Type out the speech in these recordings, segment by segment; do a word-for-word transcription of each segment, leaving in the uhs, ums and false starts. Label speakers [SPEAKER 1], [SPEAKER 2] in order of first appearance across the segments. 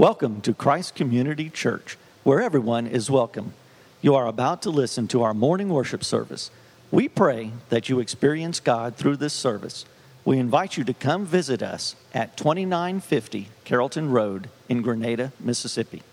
[SPEAKER 1] Welcome to Christ Community Church, where everyone is welcome. You are about to listen to our morning worship service. We pray that you experience God through this service. We invite you to come visit us at twenty-nine fifty Carrollton Road in Grenada, Mississippi.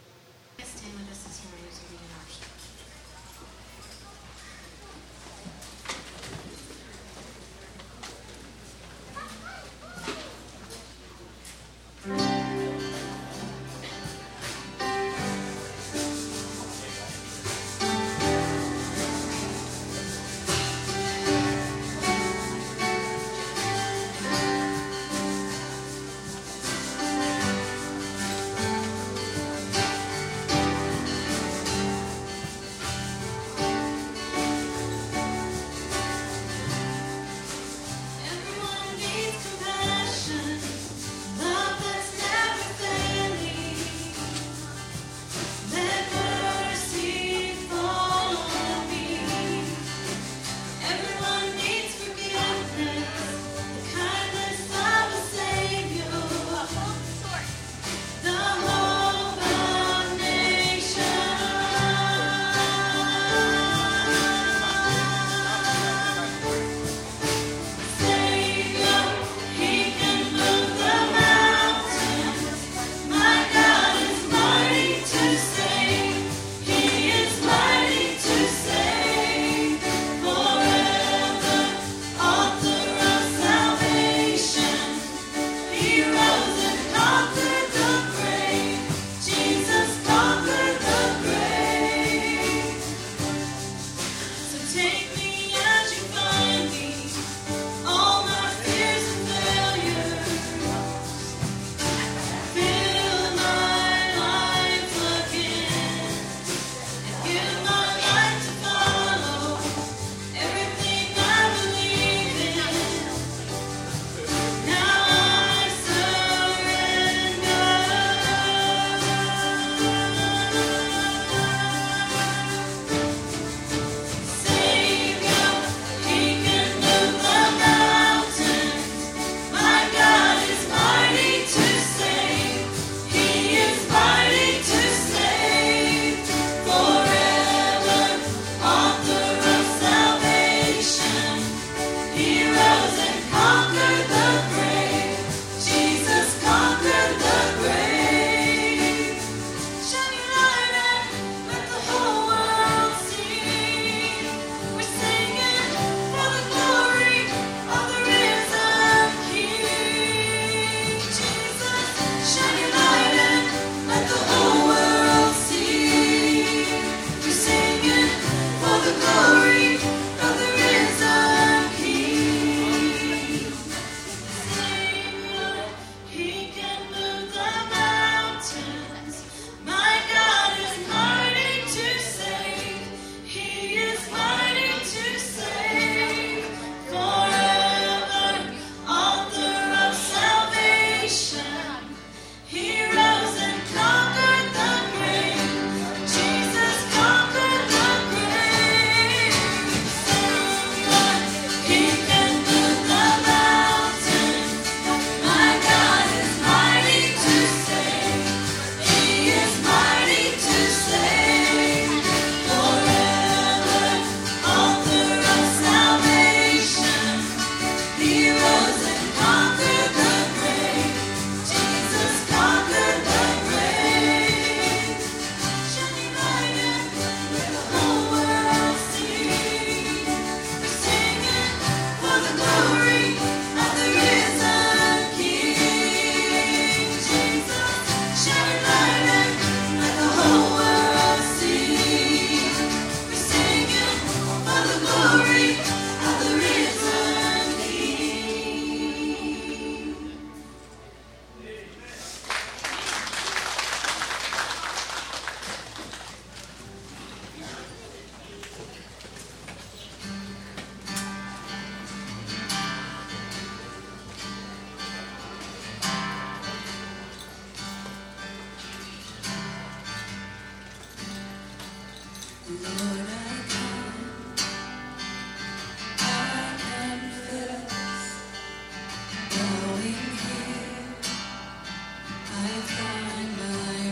[SPEAKER 2] I find my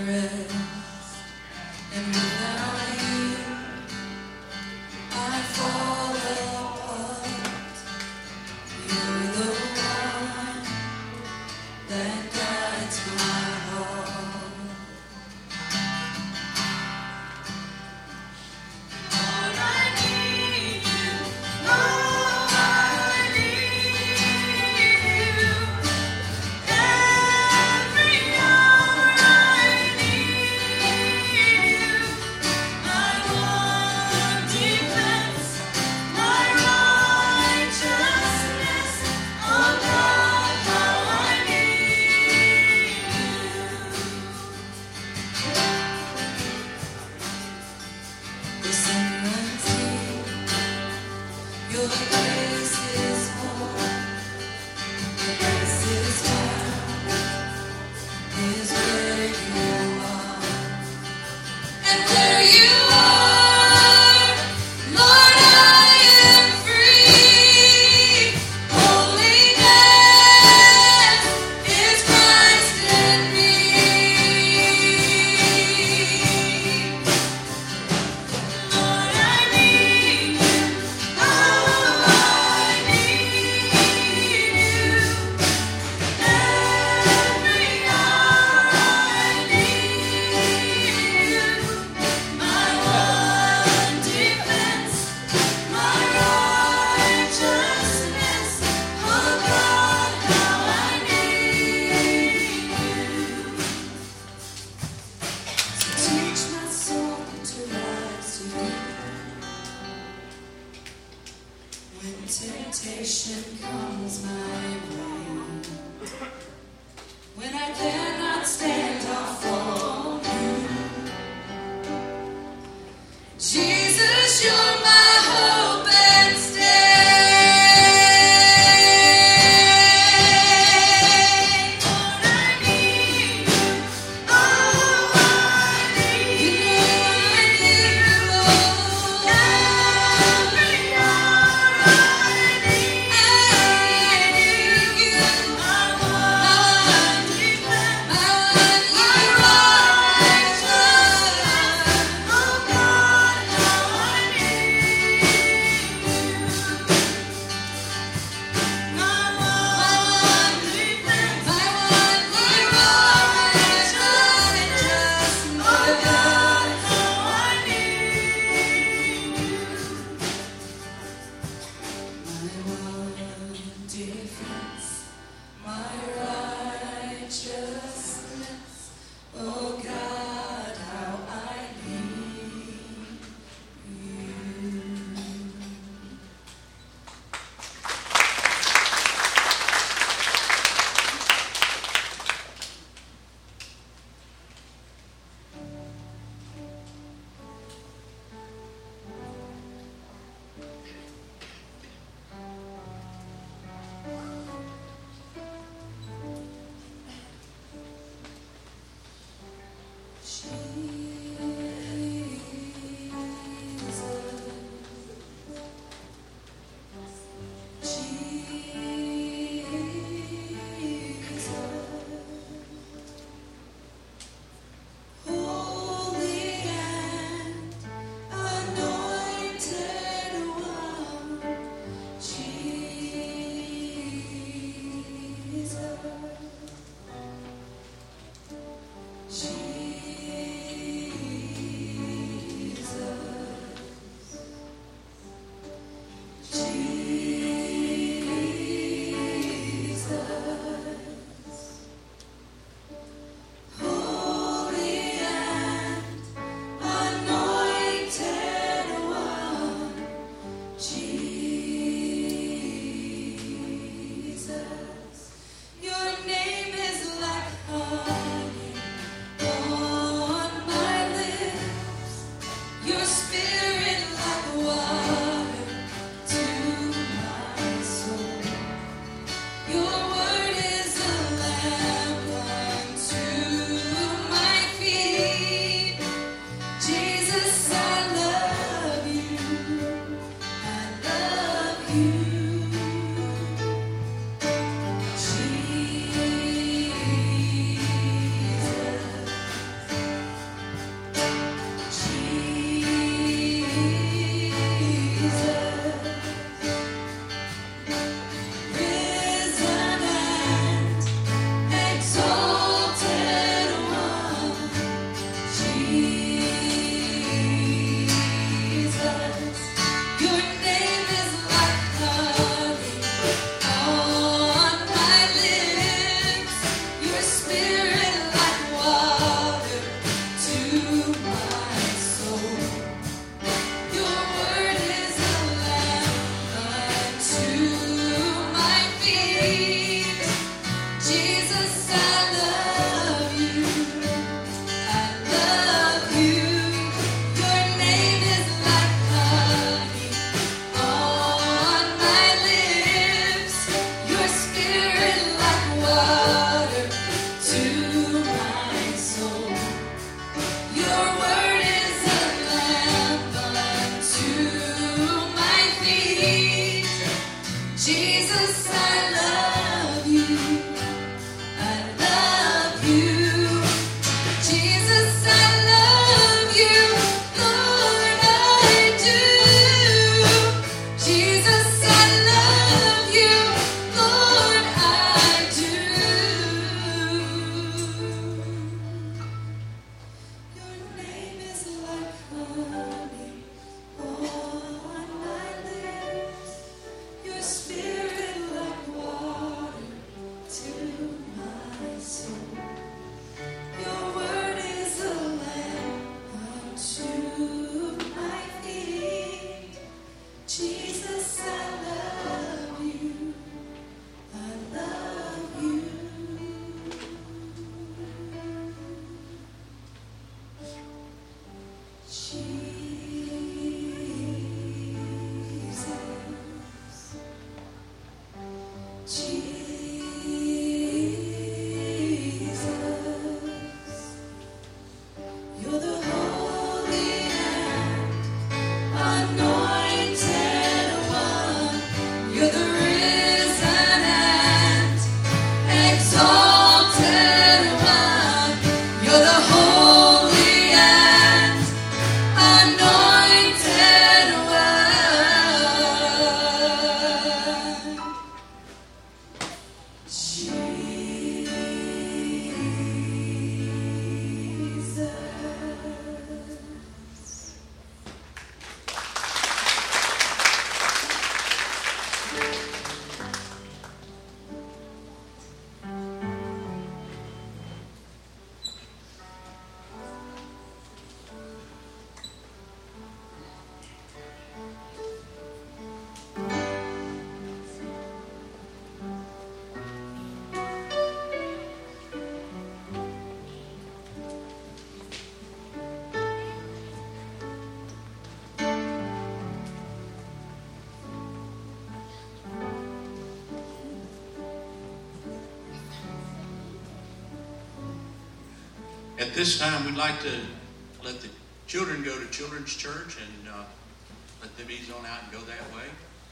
[SPEAKER 2] At this time, we'd like to let the children go to Children's Church and uh, let them ease on out and go that way.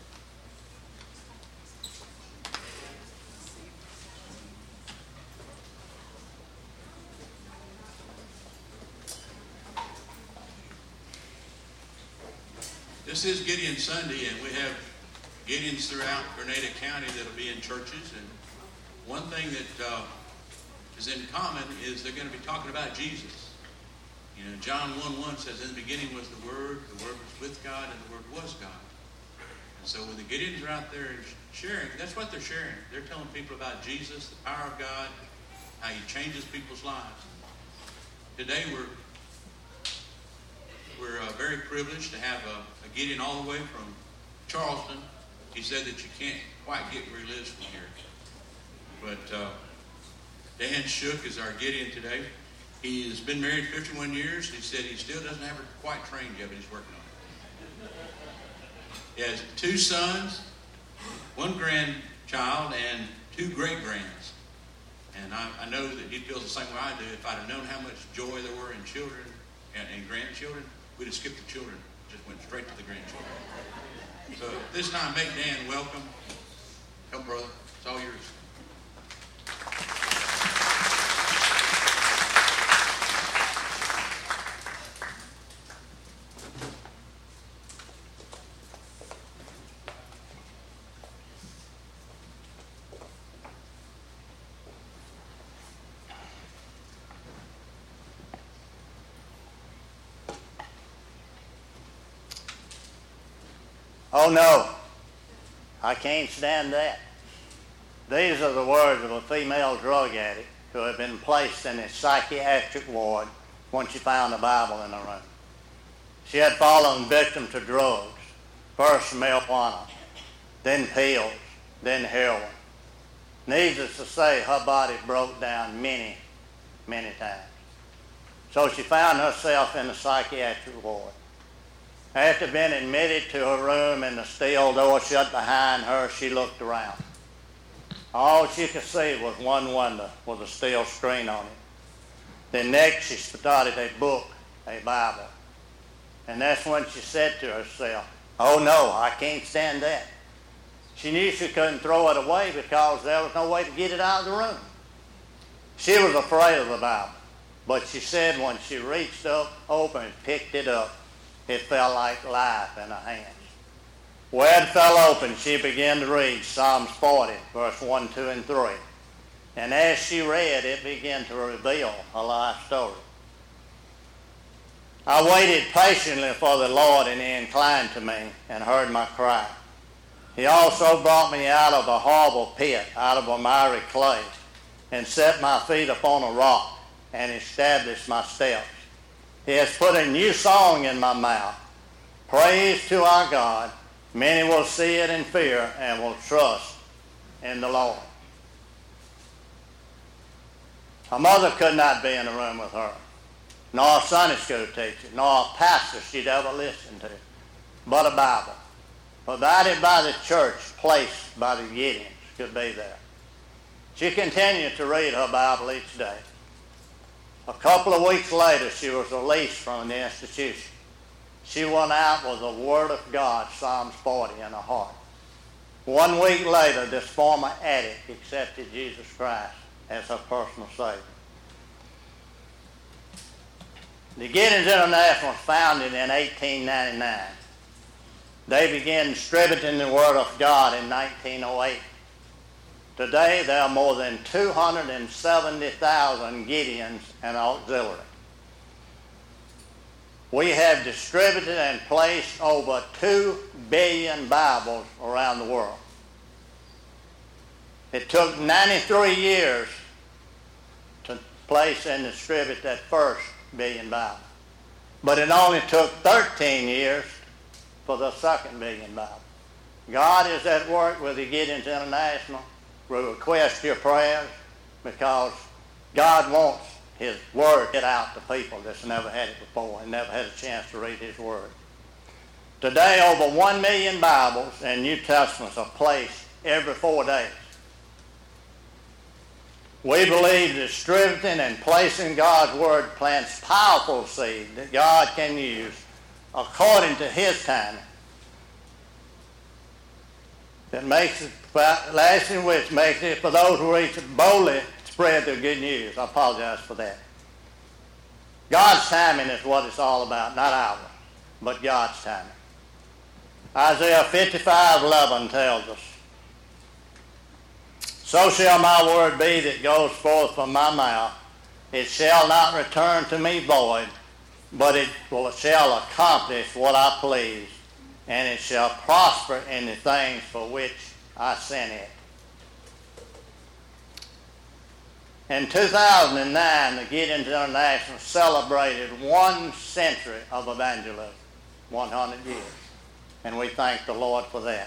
[SPEAKER 2] This is Gideon Sunday, and we have Gideons throughout Grenada County that will be in churches. And one thing that uh, is in common is they're going to be talking about Jesus. You know, John one one says, in the beginning was the Word, the Word was with God, and the Word was God. And so when the Gideons are out there sharing, that's what they're sharing. They're telling people about Jesus, the power of God, how He changes people's lives. Today we're we're uh, very privileged to have a, a Gideon all the way from Charleston. He said that you can't quite get where he lives from here. But uh, Dan Shook is our Gideon today. He has been married fifty-one years. He said he still doesn't have her quite trained yet, but he's working on it. He has two sons, one grandchild, and two great-grands. And I, I know that he feels the same way I do. If I'd have known how much joy there were in children and, and grandchildren, we'd have skipped the children, just went straight to the grandchildren. So this time, make Dan welcome. Come, brother. It's all yours.
[SPEAKER 3] Oh no, I can't stand that. These are the words of a female drug addict who had been placed in a psychiatric ward when she found a Bible in her room. She had fallen victim to drugs, first marijuana, then pills, then heroin. Needless to say, her body broke down many, many times. So she found herself in a psychiatric ward. After being admitted to her room and the steel door shut behind her, she looked around. All she could see was one window with a steel screen on it. Then next she spotted a book, a Bible. And that's when she said to herself, oh no, I can't stand that. She knew she couldn't throw it away because there was no way to get it out of the room. She was afraid of the Bible, but she said when she reached up, over and picked it up, it felt like life in her hands. Where it fell open, she began to read Psalms forty, verse one, two, and three. And as she read, it began to reveal her life story. I waited patiently for the Lord, and He inclined to me and heard my cry. He also brought me out of a horrible pit, out of a miry clay, and set my feet upon a rock, and established my steps. He has put a new song in my mouth. Praise to our God. Many will see it in fear and will trust in the Lord. Her mother could not be in the room with her, nor a Sunday school teacher, nor a pastor she'd ever listened to, but a Bible, provided by the church, placed by the Gideons, could be there. She continued to read her Bible each day. A couple of weeks later, she was released from the institution. She went out with the Word of God, Psalms forty, in her heart. One week later, this former addict accepted Jesus Christ as her personal Savior. The Gideons International was founded in eighteen ninety-nine. They began distributing the Word of God in nineteen oh eight. Today, there are more than two hundred seventy thousand Gideons and auxiliary. We have distributed and placed over two billion Bibles around the world. It took ninety-three years to place and distribute that first billion Bibles. But it only took thirteen years for the second billion Bibles. God is at work with the Gideons International. We request your prayers because God wants His Word to get out to people that's never had it before and never had a chance to read His Word. Today, over one million Bibles and New Testaments are placed every four days. We believe distributing and placing God's Word plants powerful seed that God can use according to His timing. That makes it lasting, which makes it for those who reach it boldly spread the good news. I apologize for that. God's timing is what it's all about, not ours, but God's timing. Isaiah fifty-five eleven tells us, "So shall my word be that goes forth from my mouth. It shall not return to me void, but it will, shall accomplish what I please, and it shall prosper in the things for which I sent it." In two thousand nine, the Gideons International celebrated one century of evangelism, one hundred years, and we thank the Lord for that.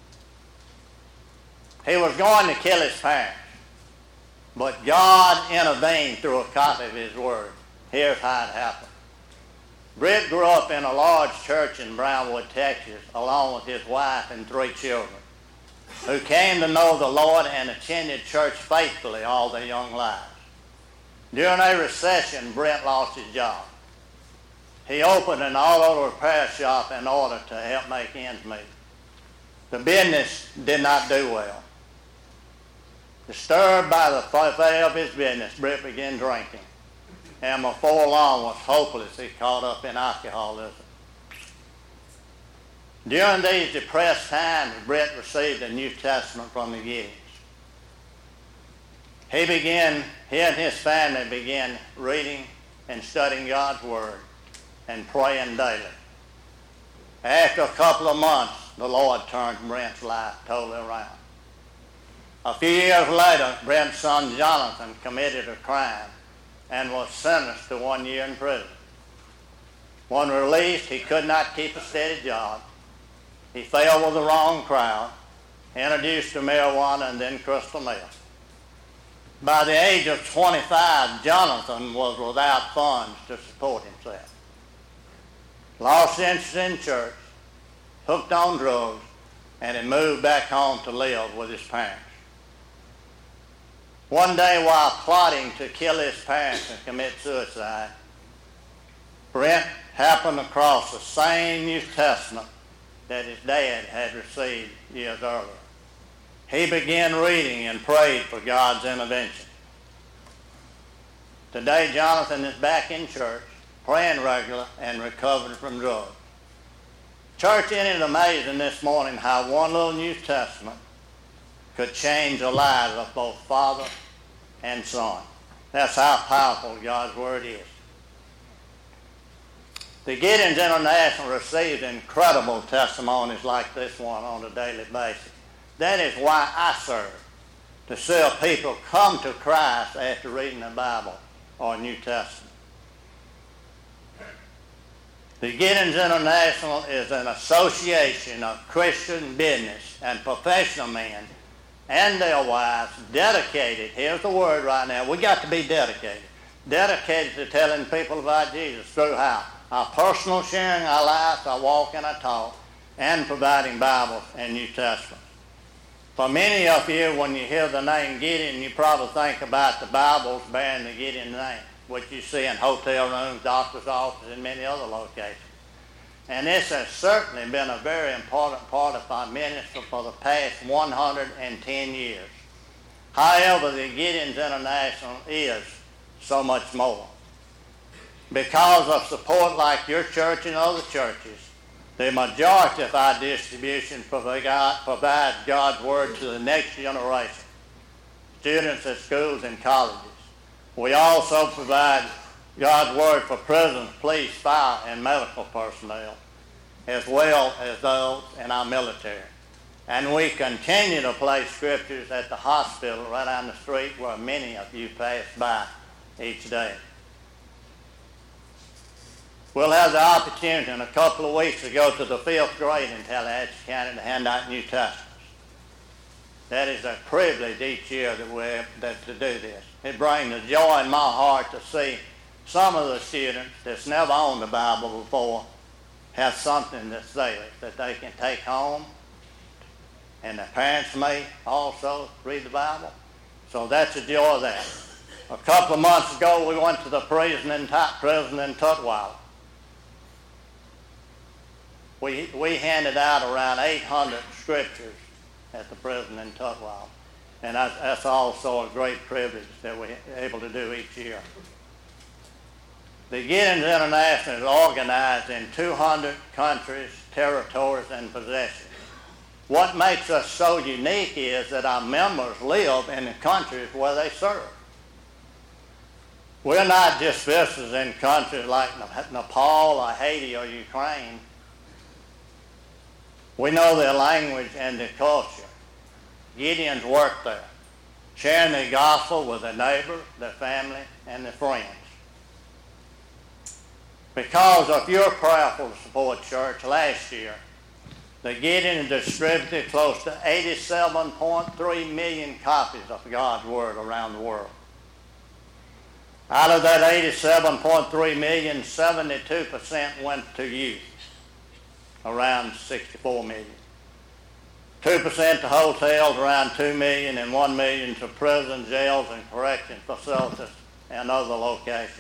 [SPEAKER 3] He was going to kill his parents, but God intervened through a copy of His Word. Here's how it happened. Britt grew up in a large church in Brownwood, Texas, along with his wife and three children, who came to know the Lord and attended church faithfully all their young lives. During a recession, Brent lost his job. He opened an auto repair shop in order to help make ends meet. The business did not do well. Disturbed by the failure of his business, Brent began drinking, and before long was hopelessly caught up in alcoholism. During these depressed times, Brent received a New Testament from the Gideons. He began, he and his family began reading and studying God's Word and praying daily. After a couple of months, the Lord turned Brent's life totally around. A few years later, Brent's son Jonathan committed a crime and was sentenced to one year in prison. When released, he could not keep a steady job. He fell with the wrong crowd, introduced to marijuana and then crystal meth. By the age of twenty-five, Jonathan was without funds to support himself. Lost interest in church, hooked on drugs, and he moved back home to live with his parents. One day, while plotting to kill his parents and commit suicide, Brent happened across the same New Testament that his dad had received years earlier. He began reading and prayed for God's intervention. Today, Jonathan is back in church, praying regularly and recovering from drugs. Church, isn't it amazing this morning how one little New Testament could change the lives of both father and son? That's how powerful God's Word is. The Gideons International receives incredible testimonies like this one on a daily basis. That is why I serve, to see people come to Christ after reading the Bible or New Testament. The Gideons International is an association of Christian business and professional men and their wives dedicated, here's the word right now, we got to be dedicated, dedicated to telling people about Jesus through how? Our personal sharing our lives, our walk and our talk, and providing Bibles and New Testaments. For many of you, when you hear the name Gideon, you probably think about the Bibles bearing the Gideon name, which you see in hotel rooms, doctor's offices, and many other locations. And this has certainly been a very important part of our ministry for the past one hundred ten years. However, the Gideons International is so much more. Because of support like your church and other churches, the majority of our distribution provides God's Word to the next generation, students at schools and colleges. We also provide God's Word for prisons, police, fire, and medical personnel, as well as those in our military. And we continue to place scriptures at the hospital right down the street where many of you pass by each day. We'll have the opportunity in a couple of weeks to go to the fifth grade in Tallahatchie County to hand out New Testaments. That is a privilege each year that we have that, to do this. It brings a joy in my heart to see some of the students that's never owned the Bible before have something that's there that they can take home, and their parents may also read the Bible. So that's the joy of that. A couple of months ago, we went to the prison in, prison in Tutwiler. We, we handed out around eight hundred scriptures at the prison in Tutwiler. And that's, that's also a great privilege that we're able to do each year. The Gideons International is organized in two hundred countries, territories, and possessions. What makes us so unique is that our members live in the countries where they serve. We're not just visitors in countries like Nepal or Haiti or Ukraine. We know their language and their culture. Gideons work there, sharing the gospel with their neighbors, their family, and their friends. Because of your prayerful support, church, last year, the Gideons distributed close to eighty-seven point three million copies of God's Word around the world. Out of that eighty-seven point three million, seventy-two percent went to youth, around sixty-four million. two percent to hotels, around two million, and one million to prisons, jails, and correction facilities and other locations.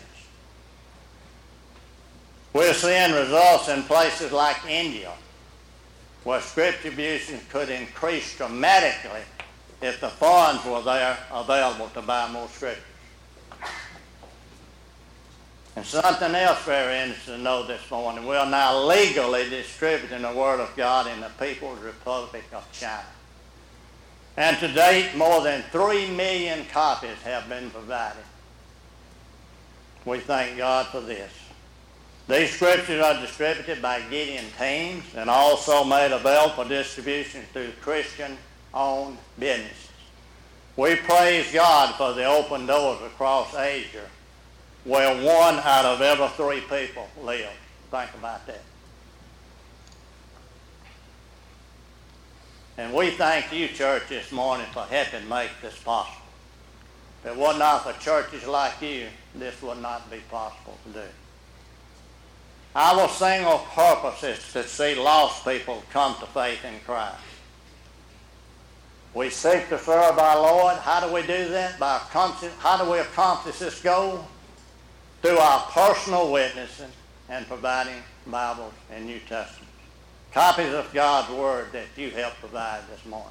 [SPEAKER 3] We're seeing results in places like India, where scripture distribution could increase dramatically if the funds were there available to buy more scriptures. And something else very interesting to know this morning, we are now legally distributing the Word of God in the People's Republic of China. And to date, more than three million copies have been provided. We thank God for this. These scriptures are distributed by Gideon teams and also made available for distribution through Christian-owned businesses. We praise God for the open doors across Asia, where one out of every three people live. Think about that. And we thank you, church, this morning for helping make this possible. If it were not for churches like you, this would not be possible to do. Our single purpose is to see lost people come to faith in Christ. We seek to serve our Lord. How do we do that? By how do we accomplish this goal? Through our personal witnessing and providing Bibles and New Testaments. Copies of God's Word that you helped provide this morning.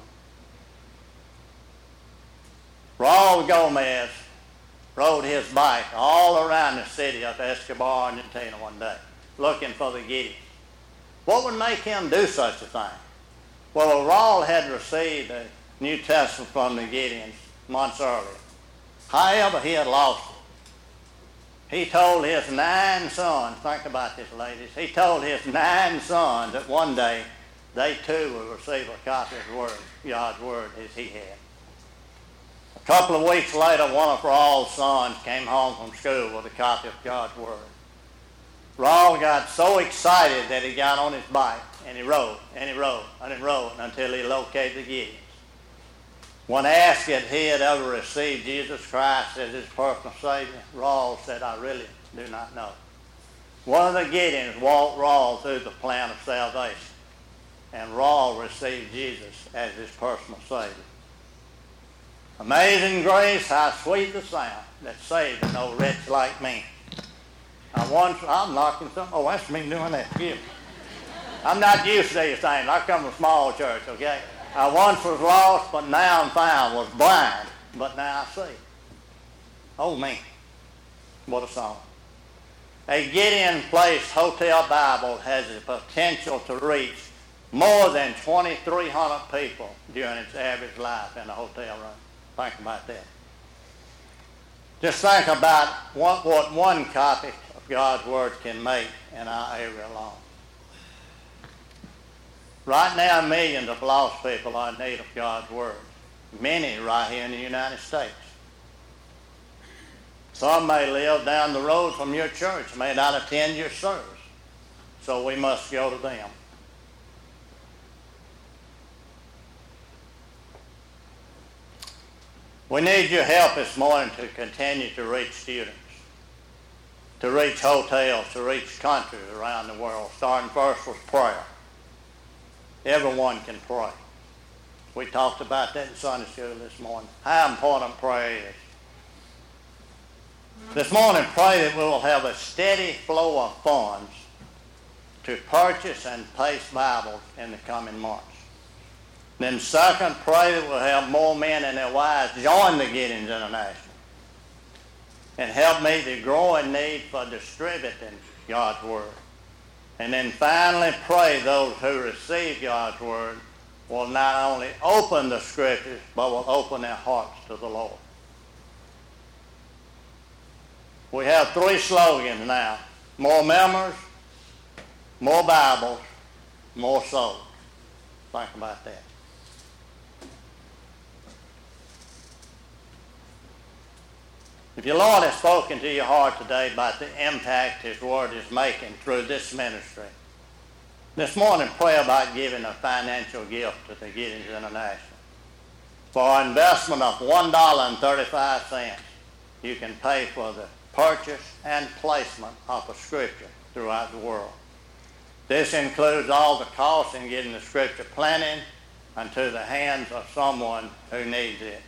[SPEAKER 3] Raul Gomez rode his bike all around the city of Escobar, Argentina one day, looking for the Gideons. What would make him do such a thing? Well, Raul had received a New Testament from the Gideons months earlier. However, he had lost it. He told his nine sons, think about this, ladies, he told his nine sons that one day they too would receive a copy of the Word, God's Word as he had. A couple of weeks later, one of Raul's sons came home from school with a copy of God's Word. Raul got so excited that he got on his bike and he rode and he rode and he rode until he located the Gideons. When asked if he had ever received Jesus Christ as his personal Savior, Raul said, I really do not know. One of the Gideons walked Raul through the plan of salvation, and Raul received Jesus as his personal Savior. Amazing grace, how sweet the sound that saved an old wretch like me. I once, I'm knocking something. Oh, that's me doing that. Give me. I'm not used to these things. I come from a small church, okay? I once was lost, but now I'm found. Was blind, but now I see. Oh, man. What a song. A Gideon Place Hotel Bible has the potential to reach more than twenty-three hundred people during its average life in a hotel room. Think about that. Just think about what, what one copy of God's Word can make in our area alone. Right now, millions of lost people are in need of God's Word. Many right here in the United States. Some may live down the road from your church, may not attend your service. So we must go to them. We need your help this morning to continue to reach students, to reach hotels, to reach countries around the world, starting first with prayer. Everyone can pray. We talked about that in Sunday school this morning, how important prayer is. This morning, pray that we will have a steady flow of funds to purchase and paste Bibles in the coming months. Then second, pray that we'll have more men and their wives join the Gideons International and help meet the growing need for distributing God's Word. And then finally, pray those who receive God's Word will not only open the Scriptures, but will open their hearts to the Lord. We have three slogans now: more members, more Bibles, more souls. Think about that. If your Lord has spoken to your heart today about the impact His Word is making through this ministry, this morning pray about giving a financial gift to the Gideons International. For an investment of one dollar and thirty-five cents, you can pay for the purchase and placement of a Scripture throughout the world. This includes all the costs in getting the Scripture planted into the hands of someone who needs it.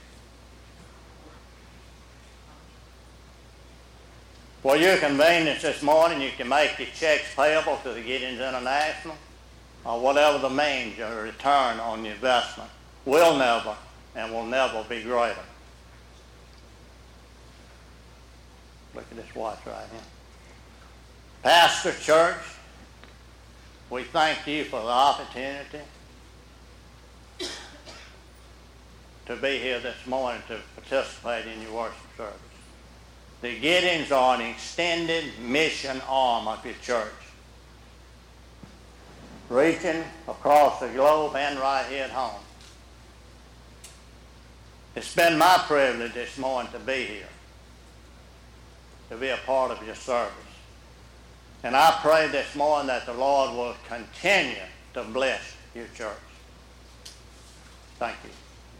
[SPEAKER 3] For your convenience this morning, you can make your checks payable to the Gideons International, or whatever the means your return on the investment will never and will never be greater. Look at this watch right here. Pastor Church, we thank you for the opportunity to be here this morning to participate in your worship service. The Gideons are an extended mission arm of your church, reaching across the globe and right here at home. It's been my privilege this morning to be here, to be a part of your service. And I pray this morning that the Lord will continue to bless your church. Thank you.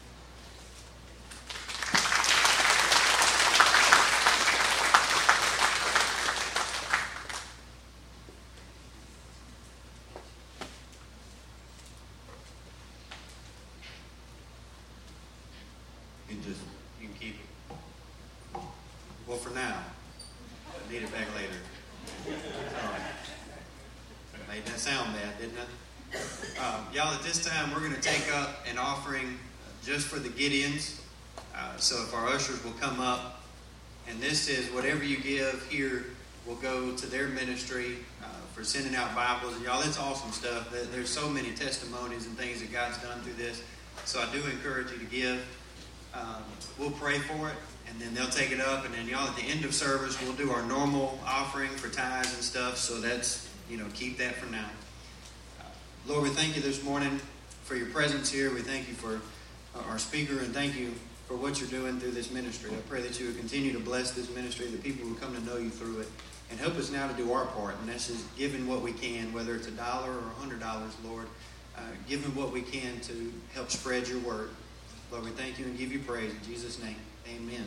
[SPEAKER 4] You can just, you can keep it. Well, for now. I need it back later. Sorry. Made that sound bad, didn't it? Um, y'all, at this time, we're going to take up an offering just for the Gideons. Uh, so if our ushers will come up, and this is whatever you give here will go to their ministry uh, for sending out Bibles. And y'all, it's awesome stuff. There's so many testimonies and things that God's done through this. So I do encourage you to give. Um, we'll pray for it, and then they'll take it up, and then y'all at the end of service we'll do our normal offering for tithes and stuff. So that's, you know, keep that for now. Uh, Lord, we thank you this morning for your presence here. We thank you for our speaker, and thank you for what you're doing through this ministry. I pray that you would continue to bless this ministry, that people will come to know you through it, and help us now to do our part, and that's just giving what we can, whether it's a dollar or a hundred dollars, Lord, uh, giving what we can to help spread your word. Lord, we thank you and give you praise. In Jesus' name, amen.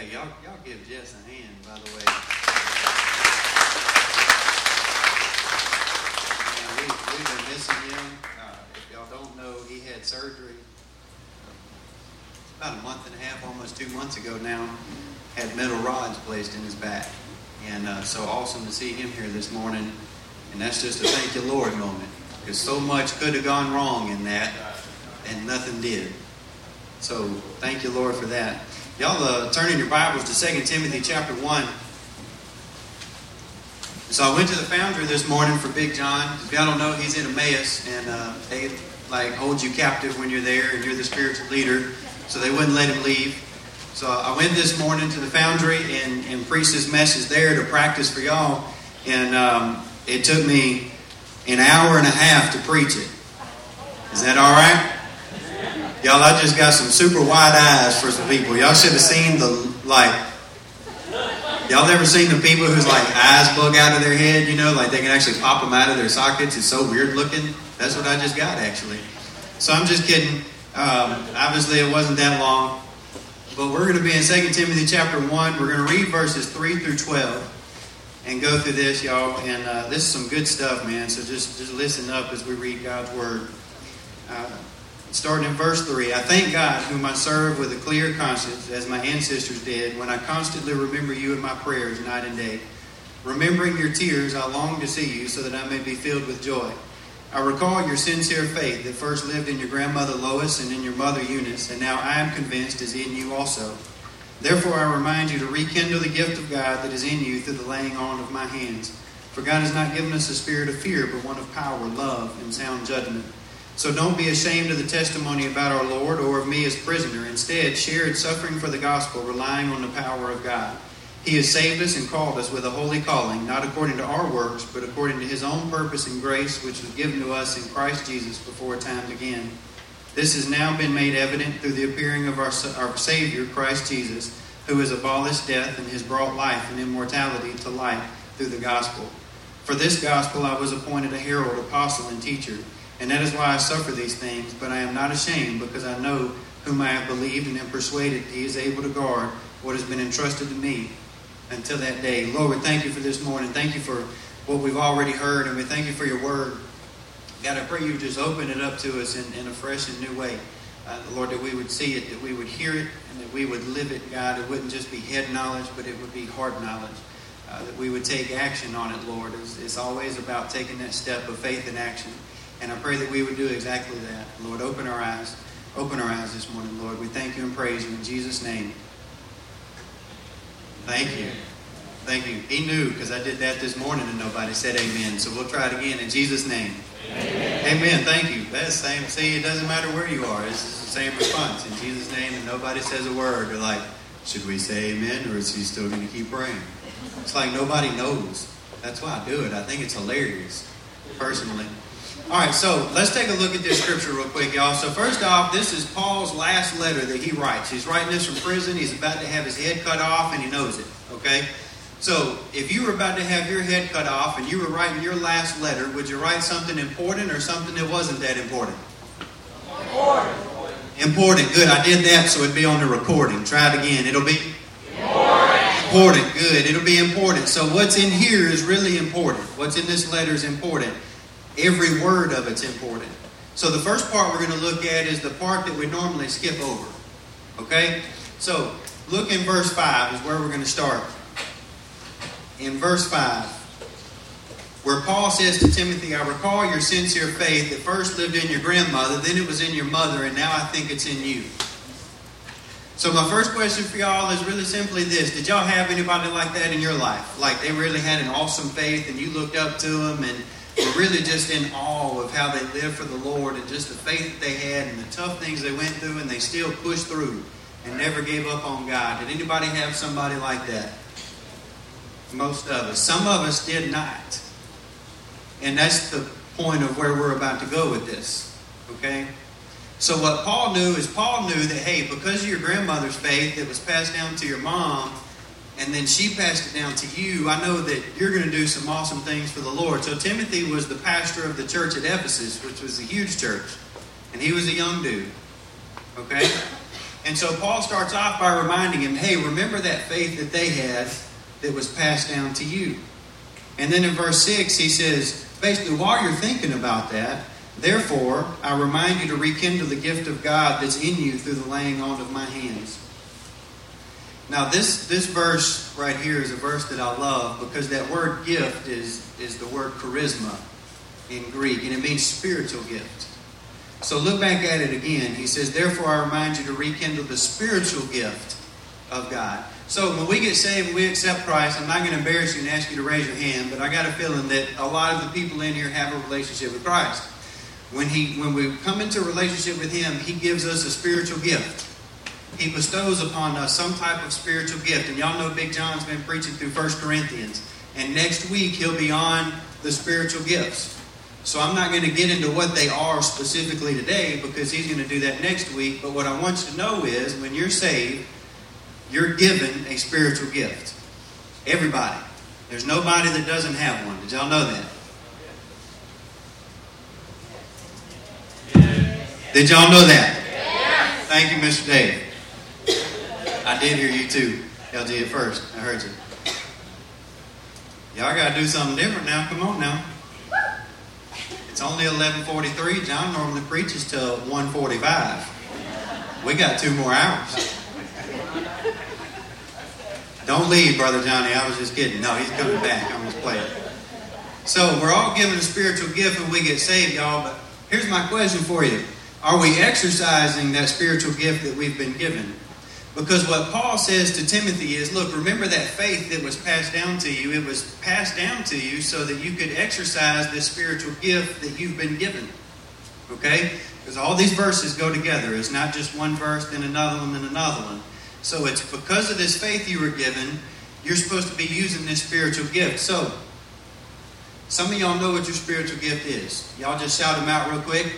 [SPEAKER 4] Hey, y'all, y'all give Jess a hand, by the way. Man, we, we've been missing him. Uh, if y'all don't know, he had surgery about a month and a half, almost two months ago now. Had metal rods placed in his back. And uh, so awesome to see him here this morning. And that's just a thank you, Lord moment. Because so much could have gone wrong in that, and nothing did. So thank you, Lord, for that. Y'all uh, turn in your Bibles to Second Timothy chapter one. So I went to the foundry this morning for Big John. If y'all don't know, he's in Emmaus, and uh, they like hold you captive when you're there, and you're the spiritual leader. So they wouldn't let him leave. So I went this morning to the foundry and, and preached this message there to practice for y'all. And um, it took me an hour and a half to preach it. Is that all right? Y'all, I just got some super wide eyes for some people. Y'all should have seen the, like, y'all ever seen the people whose, like, eyes bug out of their head, you know, like they can actually pop them out of their sockets? It's so weird looking. That's what I just got, actually. So I'm just kidding. Um, obviously, it wasn't that long. But we're going to be in Second Timothy chapter one. We're going to read verses three through twelve and go through this, y'all. And uh, this is some good stuff, man. So just, just listen up as we read God's Word. Uh, starting in verse three. I thank God, whom I serve with a clear conscience, as my ancestors did, when I constantly remember you in my prayers night and day. Remembering your tears, I long to see you, so that I may be filled with joy. I recall your sincere faith that first lived in your grandmother Lois and in your mother Eunice, and now I am convinced is in you also. Therefore I remind you to rekindle the gift of God that is in you through the laying on of my hands. For God has not given us a spirit of fear, but one of power, love, and sound judgment. So don't be ashamed of the testimony about our Lord or of me as prisoner. Instead, share in suffering for the gospel, relying on the power of God. He has saved us and called us with a holy calling, not according to our works, but according to his own purpose and grace, which was given to us in Christ Jesus before time began. This has now been made evident through the appearing of our, our Savior, Christ Jesus, who has abolished death and has brought life and immortality to light through the gospel. For this gospel I was appointed a herald, apostle, and teacher. And that is why I suffer these things, but I am not ashamed, because I know whom I have believed and am persuaded he is able to guard what has been entrusted to me until that day. Lord, we thank you for this morning. Thank you for what we've already heard, and we thank you for your word. God, I pray you just open it up to us in, in a fresh and new way. Uh, Lord, that we would see it, that we would hear it, and that we would live it, God. It wouldn't just be head knowledge, but it would be heart knowledge. Uh, that we would take action on it, Lord. It's, it's always about taking that step of faith and action. And I pray that we would do exactly that. Lord, open our eyes. Open our eyes this morning, Lord. We thank you and praise you in Jesus' name. Thank you. Thank you. He knew, because I did that this morning and nobody said amen. So we'll try it again in Jesus' name. Amen. Amen. Thank you. That's the same. See, it doesn't matter where you are. It's the same response. In Jesus' name, and nobody says a word. They're like, should we say amen, or is he still going to keep praying? It's like nobody knows. That's why I do it. I think it's hilarious, personally. All right, so let's take a look at this scripture real quick, y'all. So first off, this is Paul's last letter that he writes. He's writing this from prison. He's about to have his head cut off, and he knows it, okay? So if you were about to have your head cut off and you were writing your last letter, would you write something important or something that wasn't that important? Important. Important. Good. I did that, so it'd be on the recording. Try it again. It'll be important. Important. Good. It'll be important. So what's in here is really important. What's in this letter is important. Every word of it's important. So the first part we're going to look at is the part that we normally skip over. Okay? So look in verse five is where we're going to start. In verse five, where Paul says to Timothy, I recall your sincere faith that first lived in your grandmother, then it was in your mother, and now I think it's in you. So my first question for y'all is really simply this. Did y'all have anybody like that in your life? Like they really had an awesome faith and you looked up to them and were really just in awe of how they lived for the Lord and just the faith that they had and the tough things they went through, and they still pushed through and never gave up on God? Did anybody have somebody like that? Most of us. Some of us did not. And that's the point of where we're about to go with this. Okay? So what Paul knew is Paul knew that, hey, because of your grandmother's faith that was passed down to your mom, and then she passed it down to you, I know that you're going to do some awesome things for the Lord. So Timothy was the pastor of the church at Ephesus, which was a huge church. And he was a young dude. Okay? And so Paul starts off by reminding him, hey, remember that faith that they had that was passed down to you. And then in verse six, he says, basically, while you're thinking about that, therefore, I remind you to rekindle the gift of God that's in you through the laying on of my hands. Now, this, this verse right here is a verse that I love because that word gift is, is the word charisma in Greek, and it means spiritual gift. So look back at it again. He says, therefore, I remind you to rekindle the spiritual gift of God. So when we get saved and we accept Christ, I'm not going to embarrass you and ask you to raise your hand, but I got a feeling that a lot of the people in here have a relationship with Christ. When he, when we come into a relationship with Him, He gives us a spiritual gift. He bestows upon us some type of spiritual gift. And y'all know Big John's been preaching through First Corinthians. And next week, he'll be on the spiritual gifts. So I'm not going to get into what they are specifically today because he's going to do that next week. But what I want you to know is when you're saved, you're given a spiritual gift. Everybody. There's nobody that doesn't have one. Did y'all know that? Did y'all know that? Thank you, Mister Dave. I did hear you too, L G, at first. I heard you. Y'all got to do something different now. Come on now. It's only eleven forty-three. John normally preaches till one forty-five. We got two more hours. Don't leave, Brother Johnny. I was just kidding. No, he's coming back. I'm just playing. So we're all given a spiritual gift when we get saved, y'all. But here's my question for you. Are we exercising that spiritual gift that we've been given? Because what Paul says to Timothy is, look, remember that faith that was passed down to you. It was passed down to you so that you could exercise this spiritual gift that you've been given. Okay? Because all these verses go together. It's not just one verse, then another one, then another one. So it's because of this faith you were given, you're supposed to be using this spiritual gift. So, some of y'all know what your spiritual gift is. Y'all just shout them out real quick.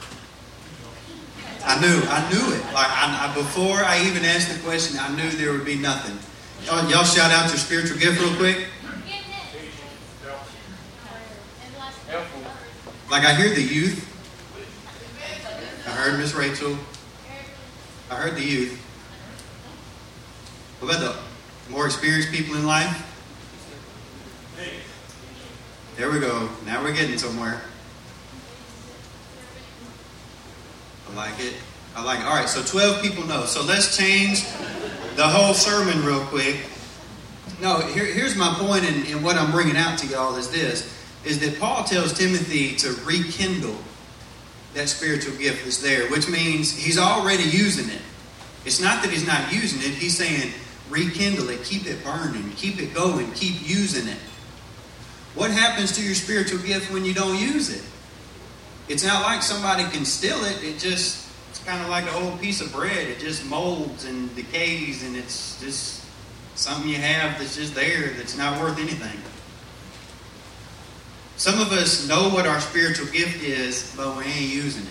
[SPEAKER 4] I knew, I knew it. Like I, I, before I even asked the question, I knew there would be nothing. Y'all, y'all shout out your spiritual gift real quick. Like I hear the youth. I heard Miss Rachel. I heard the youth. What about the more experienced people in life? There we go. Now we're getting somewhere. I like it. I like it. All right, so twelve people know. So let's change the whole sermon real quick. No, here, here's my point, and, and what I'm bringing out to y'all is this, is that Paul tells Timothy to rekindle that spiritual gift that's there, which means he's already using it. It's not that he's not using it. He's saying rekindle it, keep it burning, keep it going, keep using it. What happens to your spiritual gift when you don't use it? It's not like somebody can steal it. It just, it's kind of like an old piece of bread. It just molds and decays, and it's just something you have that's just there that's not worth anything. Some of us know what our spiritual gift is, but we ain't using it.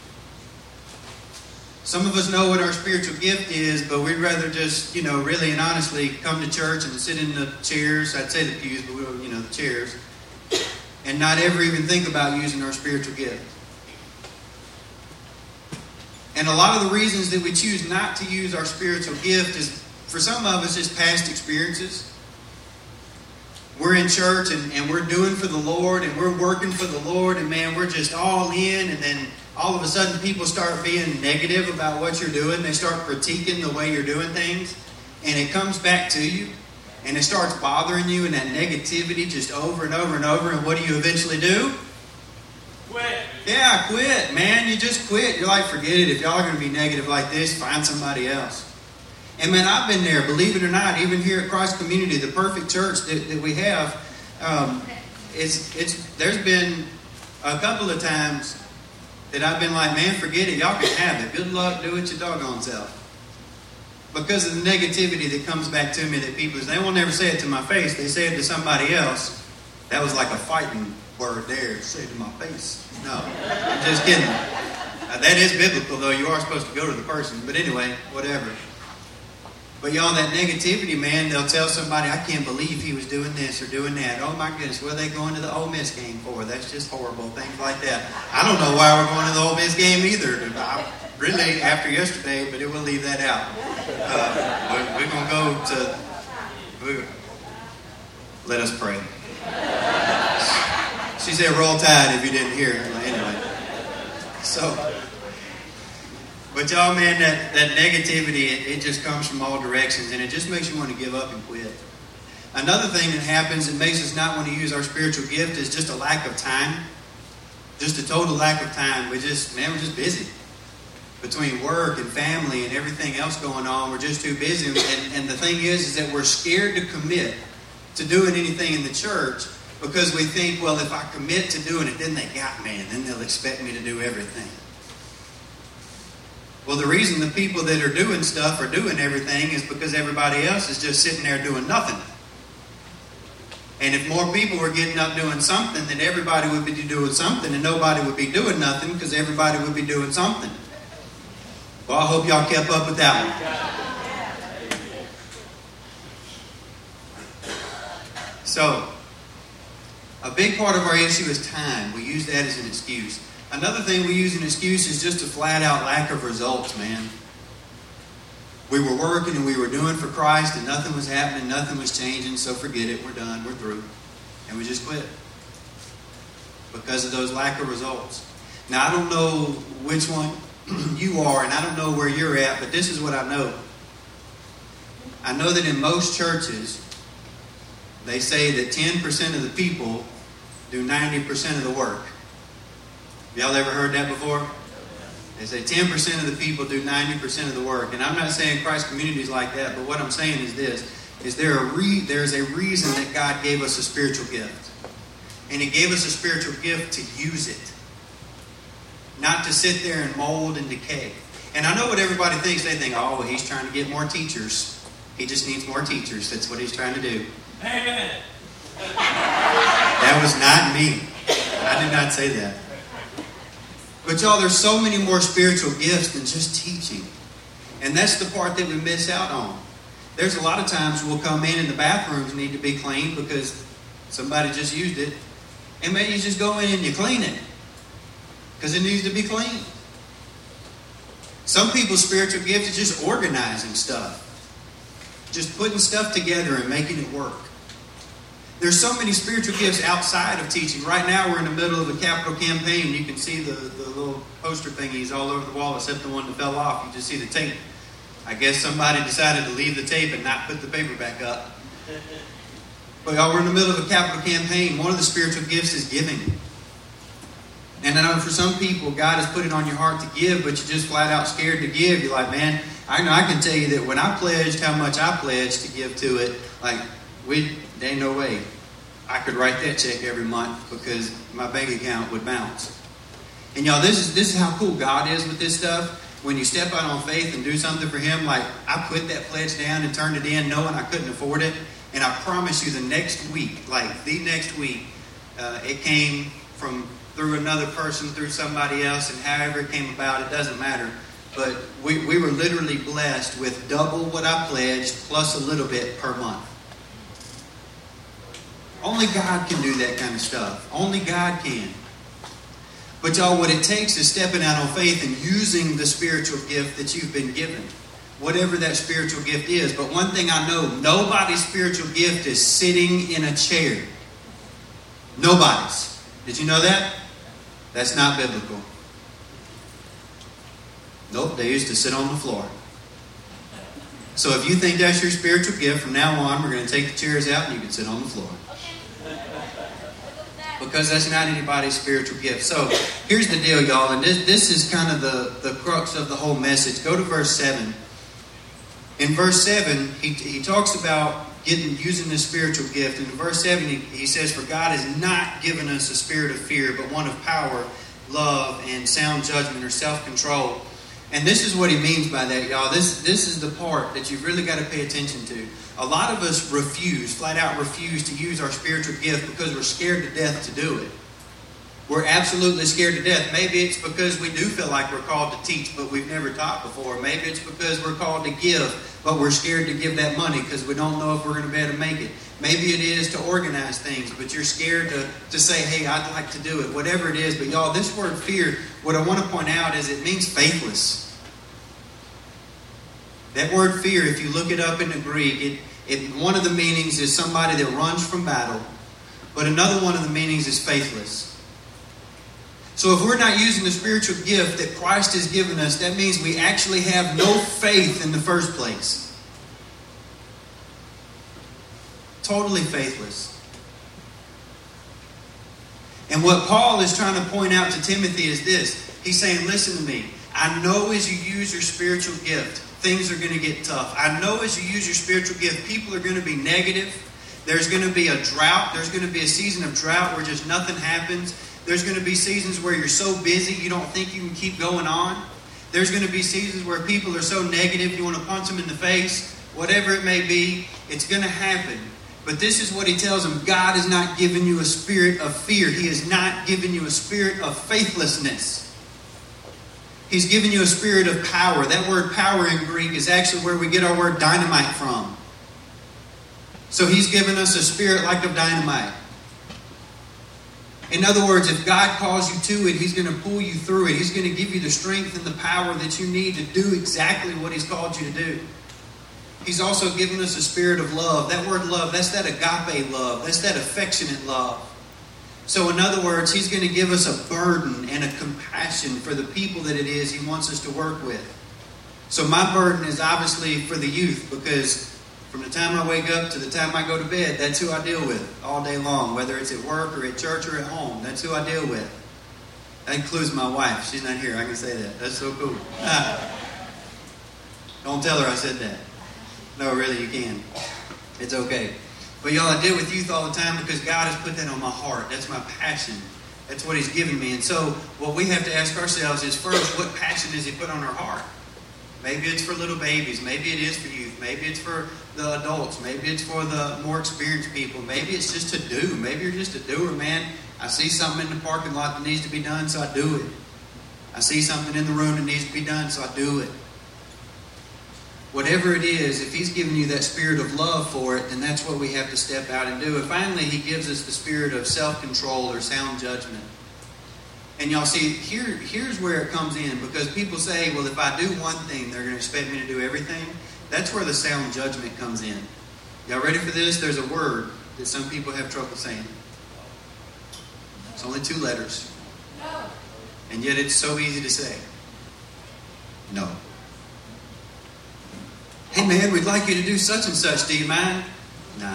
[SPEAKER 4] Some of us know what our spiritual gift is, but we'd rather just, you know, really and honestly come to church and sit in the chairs. I'd say the pews, but we don't, you know, the chairs. And not ever even think about using our spiritual gift. And a lot of the reasons that we choose not to use our spiritual gift is, for some of us, is past experiences. We're in church and, and we're doing for the Lord and we're working for the Lord, and man, we're just all in, and then all of a sudden people start being negative about what you're doing. They start critiquing the way you're doing things, and it comes back to you. And it starts bothering you, and that negativity just over and over and over. And what do you eventually do? Quit. Yeah, quit, man. You just quit. You're like, forget it. If y'all are going to be negative like this, find somebody else. And man, I've been there, believe it or not, even here at Christ Community, the perfect church that, that we have. Um, it's it's. There's been a couple of times that I've been like, man, forget it. Y'all can have it. Good luck. Do it your doggone self. Because of the negativity that comes back to me that people, they won't never say it to my face. They say it to somebody else. That was like a fighting word there. Say it to my face. No, I'm just kidding. Uh, that is biblical, though. You are supposed to go to the person. But anyway, whatever. But y'all, that negativity, man, they'll tell somebody, I can't believe he was doing this or doing that. Oh my goodness, what are they going to the Ole Miss game for? That's just horrible. Things like that. I don't know why we're going to the Ole Miss game either. I really after yesterday, but it will leave that out. Uh, we're we're going to go to, we're, let us pray. She said roll tide if you didn't hear it. Anyway. So, but y'all, man, that, that negativity, it, it just comes from all directions, and it just makes you want to give up and quit. Another thing that happens that makes us not want to use our spiritual gift is just a lack of time. Just a total lack of time. We just, man, we're just busy. Between work and family and everything else going on, we're just too busy. And, and the thing is, is that we're scared to commit to doing anything in the church because we think, well, if I commit to doing it, then they got me, and then they'll expect me to do everything. Well, the reason the people that are doing stuff are doing everything is because everybody else is just sitting there doing nothing. And if more people were getting up doing something, then everybody would be doing something, and nobody would be doing nothing because everybody would be doing something. Well, I hope y'all kept up with that one. So, a big part of our issue is time. We use that as an excuse. Another thing we use as an excuse is just a flat-out lack of results, man. We were working and we were doing for Christ and nothing was happening, nothing was changing, so forget it, we're done, we're through. And we just quit. Because of those lack of results. Now, I don't know which one you are, and I don't know where you're at, but this is what I know. I know that in most churches, they say that ten percent of the people do ninety percent of the work. Y'all ever heard that before? They say ten percent of the people do ninety percent of the work. And I'm not saying Christ Community is like that, but what I'm saying is this. Is there a re- there's a reason that God gave us a spiritual gift. And He gave us a spiritual gift to use it. Not to sit there and mold and decay. And I know what everybody thinks. They think, oh, he's trying to get more teachers. He just needs more teachers. That's what he's trying to do. Amen. That was not me. I did not say that. But y'all, there's so many more spiritual gifts than just teaching. And that's the part that we miss out on. There's a lot of times we'll come in and the bathrooms need to be cleaned because somebody just used it. And maybe you just go in and you clean it. Because it needs to be cleaned. Some people's spiritual gift is just organizing stuff. Just putting stuff together and making it work. There's so many spiritual gifts outside of teaching. Right now we're in the middle of a capital campaign. You can see the, the little poster thingies all over the wall except the one that fell off. You just see the tape. I guess somebody decided to leave the tape and not put the paper back up. But y'all, we're in the middle of a capital campaign. One of the spiritual gifts is giving. And I know for some people, God has put it on your heart to give, but you're just flat out scared to give. You're like, man, I know I can tell you that when I pledged how much I pledged to give to it, like, we, there ain't no way I could write that check every month because my bank account would bounce. And y'all, this is this is how cool God is with this stuff. When you step out on faith and do something for Him, like I put that pledge down and turned it in knowing I couldn't afford it. And I promise you the next week, like the next week, uh, it came from through another person, through somebody else, and however it came about, it doesn't matter. But we, we were literally blessed with double what I pledged plus a little bit per month. Only God can do that kind of stuff. Only God can. But y'all, what it takes is stepping out on faith and using the spiritual gift that you've been given. Whatever that spiritual gift is. But one thing I know, nobody's spiritual gift is sitting in a chair. Nobody's. Did you know that? That's not biblical. Nope, they used to sit on the floor. So if you think that's your spiritual gift, from now on, we're going to take the chairs out and you can sit on the floor. Because that's not anybody's spiritual gift. So here's the deal, y'all. And this, this is kind of the, the crux of the whole message. Go to verse seven. In verse seven, he, he talks about getting using the spiritual gift. And in verse seven, he, he says, for God has not given us a spirit of fear, but one of power, love, and sound judgment or self-control. And this is what he means by that, y'all. This, this is the part that you've really got to pay attention to. A lot of us refuse, flat out refuse to use our spiritual gift because we're scared to death to do it. We're absolutely scared to death. Maybe it's because we do feel like we're called to teach, but we've never taught before. Maybe it's because we're called to give, but we're scared to give that money because we don't know if we're going to be able to make it. Maybe it is to organize things, but you're scared to, to say, hey, I'd like to do it. Whatever it is. But y'all, this word fear, what I want to point out is it means faithless. That word fear, if you look it up in the Greek, it, it one of the meanings is somebody that runs from battle, but another one of the meanings is faithless. So if we're not using the spiritual gift that Christ has given us, that means we actually have no faith in the first place. Totally faithless. And what Paul is trying to point out to Timothy is this. He's saying, listen to me. I know as you use your spiritual gift, things are going to get tough. I know as you use your spiritual gift, people are going to be negative. There's going to be a drought. There's going to be a season of drought where just nothing happens. There's going to be seasons where you're so busy you don't think you can keep going on. There's going to be seasons where people are so negative you want to punch them in the face. Whatever it may be, it's going to happen. But this is what he tells them. God has not given you a spirit of fear. He has not given you a spirit of faithlessness. He's given you a spirit of power. That word power in Greek is actually where we get our word dynamite from. So he's given us a spirit like of dynamite. In other words, if God calls you to it, He's going to pull you through it. He's going to give you the strength and the power that you need to do exactly what He's called you to do. He's also given us a spirit of love. That word love, that's that agape love. That's that affectionate love. So in other words, He's going to give us a burden and a compassion for the people that it is He wants us to work with. So my burden is obviously for the youth, because from the time I wake up to the time I go to bed, that's who I deal with all day long. Whether it's at work or at church or at home, that's who I deal with. That includes my wife. She's not here. I can say that. That's so cool. Ah. Don't tell her I said that. No, really, you can. It's okay. But y'all, I deal with youth all the time because God has put that on my heart. That's my passion. That's what He's given me. And so what we have to ask ourselves is, first, what passion has He put on our heart? Maybe it's for little babies. Maybe it is for youth. Maybe it's for the adults. Maybe it's for the more experienced people. Maybe it's just to do. Maybe you're just a doer, man. I see something in the parking lot that needs to be done, so I do it. I see something in the room that needs to be done, so I do it. Whatever it is, if He's given you that spirit of love for it, then that's what we have to step out and do. And finally, He gives us the spirit of self-control or sound judgment. And y'all see, here, here's where it comes in. Because people say, well, if I do one thing, they're going to expect me to do everything. That's where the sound judgment comes in. Y'all ready for this? There's a word that some people have trouble saying. It's only two letters. No. And yet it's so easy to say. No. Hey man, we'd like you to do such and such. Do you mind? Nah.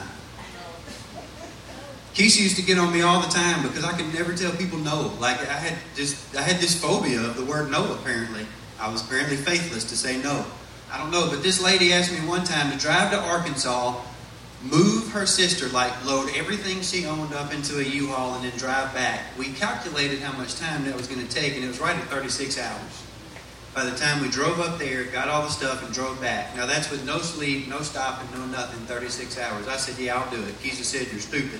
[SPEAKER 4] Keisha used to get on me all the time because I could never tell people no. Like I had just, I had this phobia of the word no, apparently. I was apparently faithless to say no. I don't know, but this lady asked me one time to drive to Arkansas, move her sister, like load everything she owned up into a U-Haul and then drive back. We calculated how much time that was going to take, and it was right at thirty-six hours. By the time we drove up there, got all the stuff, and drove back. Now that's with no sleep, no stopping, no nothing, thirty-six hours. I said, yeah, I'll do it. Keisha said, you're stupid.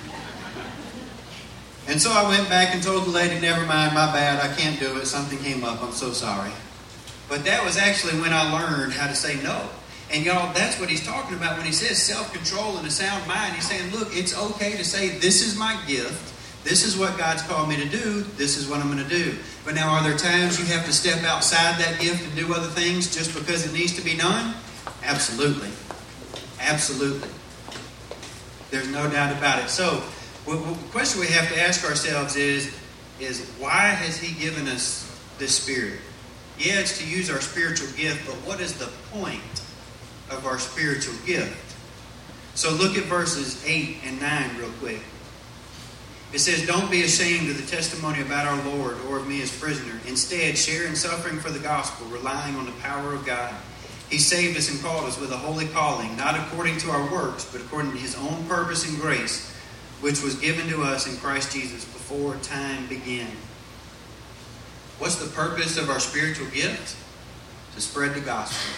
[SPEAKER 4] And so I went back and told the lady, never mind, my bad, I can't do it. Something came up, I'm so sorry. But that was actually when I learned how to say no. And y'all, that's what he's talking about when he says self-control and a sound mind. He's saying, look, it's okay to say, this is my gift. This is what God's called me to do. This is what I'm going to do. But now, are there times you have to step outside that gift and do other things just because it needs to be done? Absolutely. Absolutely. There's no doubt about it. So, the question we have to ask ourselves is, is why has He given us this Spirit? Yeah, it's to use our spiritual gift, but what is the point of our spiritual gift? So look at verses eight and nine real quick. It says, don't be ashamed of the testimony about our Lord or of me as prisoner. Instead, share in suffering for the gospel, relying on the power of God. He saved us and called us with a holy calling, not according to our works, but according to His own purpose and grace, which was given to us in Christ Jesus before time began. What's the purpose of our spiritual gift? To spread the gospel.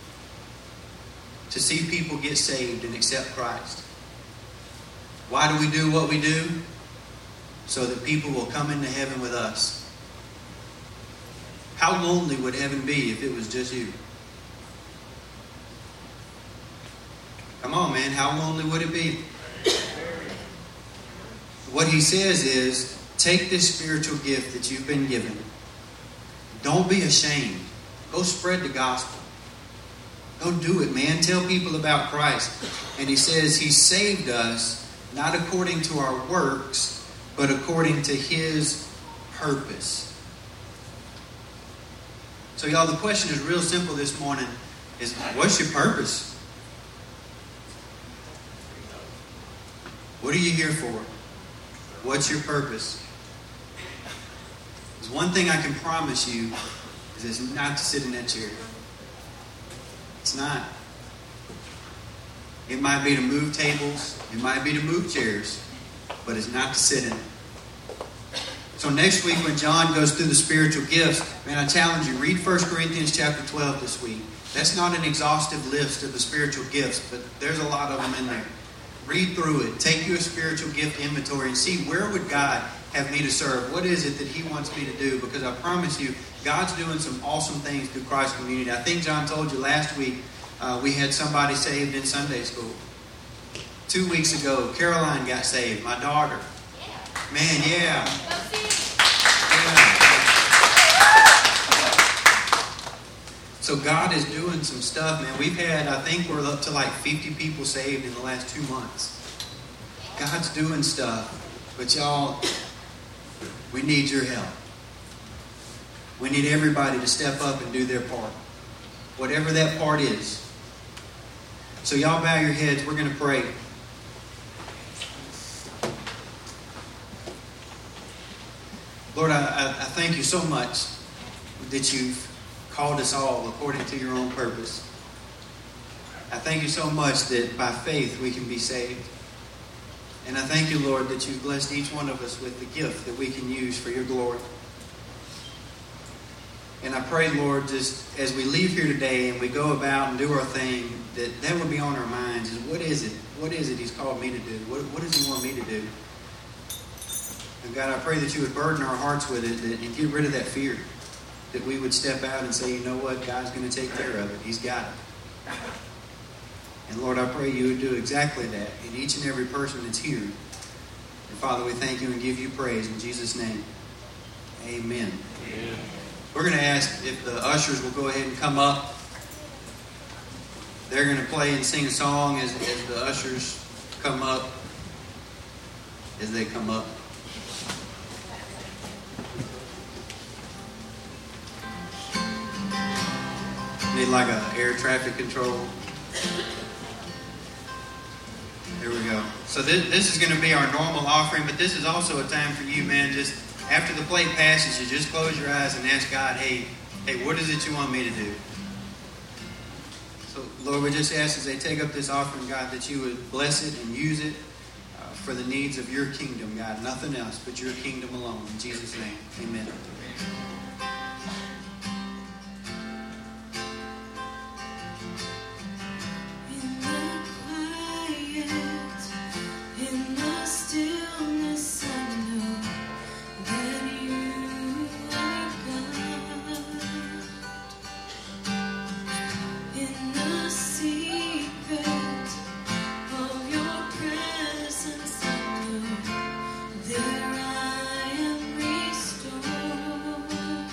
[SPEAKER 4] To see people get saved and accept Christ. Why do we do what we do? So that people will come into heaven with us. How lonely would heaven be if it was just you? Come on, man. How lonely would it be? What he says is, take this spiritual gift that you've been given. Don't be ashamed. Go spread the gospel. Go do it, man. Tell people about Christ. And he says he saved us not according to our works, but according to his purpose. So y'all, the question is real simple this morning. Is what's your purpose? What are you here for? What's your purpose? There's one thing I can promise you is it's not to sit in that chair. It's not. It might be to move tables. It might be to move chairs. But it's not to sit in it. So next week when John goes through the spiritual gifts, man, I challenge you, read First Corinthians chapter twelve this week. That's not an exhaustive list of the spiritual gifts, but there's a lot of them in there. Read through it. Take you a spiritual gift inventory and see where would God have me to serve? What is it that he wants me to do? Because I promise you, God's doing some awesome things through Christ Community. I think John told you last week uh, we had somebody saved in Sunday school. Two weeks ago, Caroline got saved, my daughter. Man, yeah. yeah. So God is doing some stuff, man. We've had, I think we're up to like fifty people saved in the last two months. God's doing stuff. But y'all, we need your help. We need everybody to step up and do their part. Whatever that part is. So y'all bow your heads. We're going to pray. Lord, I, I thank you so much that you've called us all according to your own purpose. I thank you so much that by faith we can be saved. And I thank you, Lord, that you've blessed each one of us with the gift that we can use for your glory. And I pray, Lord, just as we leave here today and we go about and do our thing, that that would be on our minds. Is what is it? What is it he's called me to do? What, what does he want me to do? And God, I pray that you would burden our hearts with it that, and get rid of that fear. That we would step out and say, you know what? God's going to take care of it. He's got it. And Lord, I pray you would do exactly that in each and every person that's here. And Father, we thank you and give you praise in Jesus' name. Amen. Amen. We're going to ask if the ushers will go ahead and come up. They're going to play and sing a song as, as the ushers come up. As they come up. Need like a air traffic control. There we go. So this, this is going to be our normal offering, but this is also a time for you, man. Just after the plate passes, you just close your eyes and ask God, hey, hey, what is it you want me to do? So, Lord, we just ask as they take up this offering, God, that you would bless it and use it uh, for the needs of your kingdom, God. Nothing else but your kingdom alone. In Jesus' name, amen.
[SPEAKER 5] There I am restored.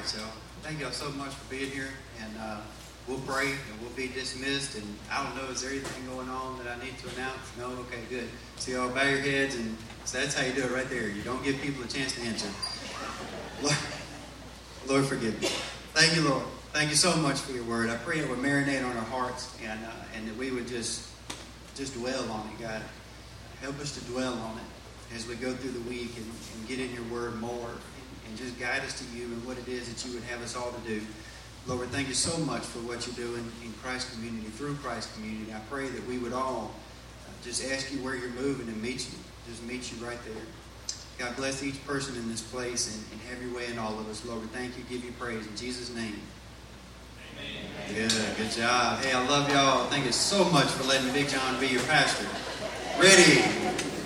[SPEAKER 4] So thank y'all so much for being here, and uh, we'll pray and we'll be dismissed. And I don't know, is there anything going on that I need to announce? No? Okay, good. So y'all bow your heads, and so that's how you do it right there. You don't give people a chance to answer. Lord, Lord forgive me. Thank you, Lord. Thank you so much for your word. I pray it would marinate on our hearts, and uh, and that we would just just dwell on it, God. Help us to dwell on it as we go through the week and, and get in your word more, and, and just guide us to you and what it is that you would have us all to do. Lord, thank you so much for what you're doing in Christ Community, through Christ Community. I pray that we would all uh, just ask you where you're moving and meet you. Just meet you right there. God bless each person in this place, and, and have your way in all of us. Lord, we thank you, give you praise in Jesus' name. Amen. Good, good job. Hey, I love y'all. Thank you so much for letting Big John be your pastor. Ready.